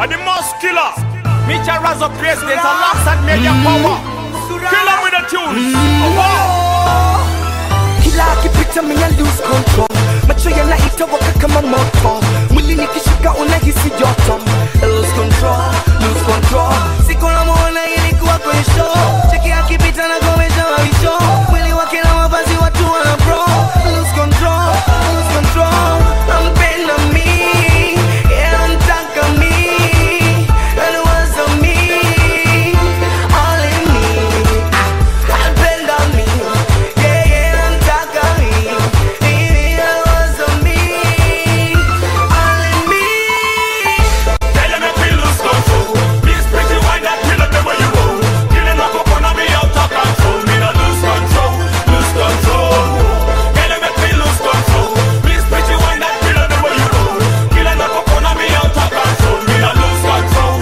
And the most killer. Mr. Razzo President alongside Media Power. Kill him with the tunes. Kila akipita mimi lose control. Macho yanaita waka kama moto. Mwili nikishika unahisi joto. Lose control. Siku na muona ilikuwa kwenye show. Cheki akipita na komesha mawisho. Mwili wake na mavazi watu wana bro. Lose control. Nampenda mimi, yeah, anataka mimi. And it was on me, all in me. Anapenda mimi, yeah, anataka mimi. It was on me, all in me. Tell him if we lose control. This pretty wine that kill up the way you roll. Killing up upon me out of control. Me not lose control. Tell him if we lose control. This pretty wine that kill up the way you roll. Killing up upon me out of control. Me not lose control.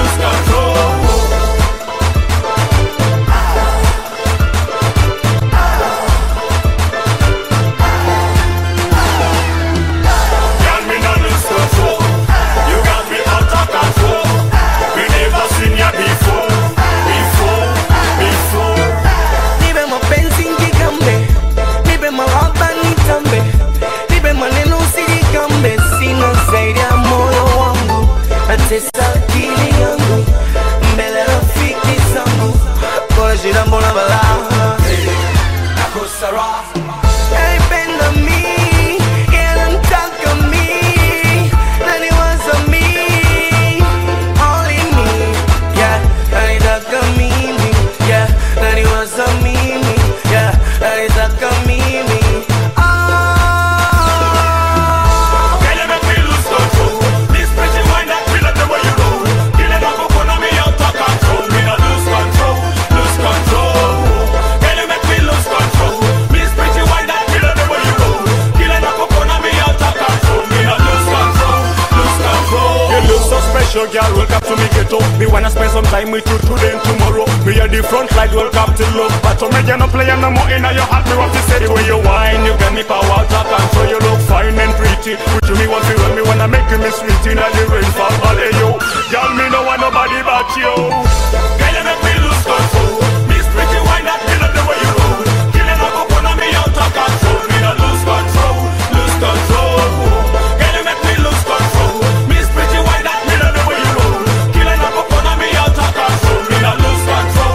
Girl, me not lose control. You got me out of control. We never seen ya before. Nipe mapenzi njikambe, nipe mahaba nitambe, nipe maneno usijikambe. Sina zaidi ya moyo wangu, natesa akili yangu mbele ya rafiki zangu. Bora shida mbona balaa, nakosa raha. Anipenda mimi, yeah, anataka mimi. Naniwaza mimi, all in me, yeah, anitaka mimi, yeah, naniwaza mimi, yeah, anitaka mimi. Tell him if we lose control. This pretty wine that kill up the way you roll. Killing up upon me out of control. Me not lose control. Tell him if we lose control. This pretty wine that kill up the way you roll. Killing up upon me out of control. Me not lose control. You look so special, girl. Welcome to me ghetto. Me wanna spend some time with you today and tomorrow. Me at the front line, welcome to love. But to me, you no play no more in your heart. Me want to say the way you whine, you get me power out of control. You look fine and pretty. With you, me want to run. Me wanna make you me sweet in the rainfall. All hey yo, girl, me no want nobody but you. Girl, you make me lose control. This pretty wine that kill up the way you roll. Killing up upon me out of control. Me not lose control. Girl, you make me lose control. This pretty wine that kill up the way you roll. Killing up upon me out of control. Me not lose control.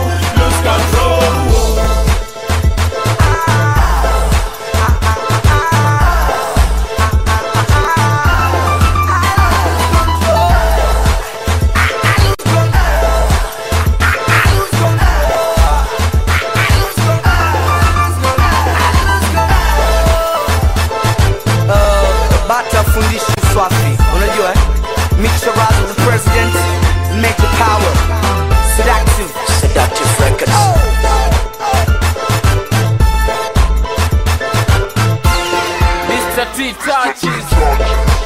Bata fundishi swafi, unajua Mr. Razzo the President, make the power. Seductive records. Mr. T touches.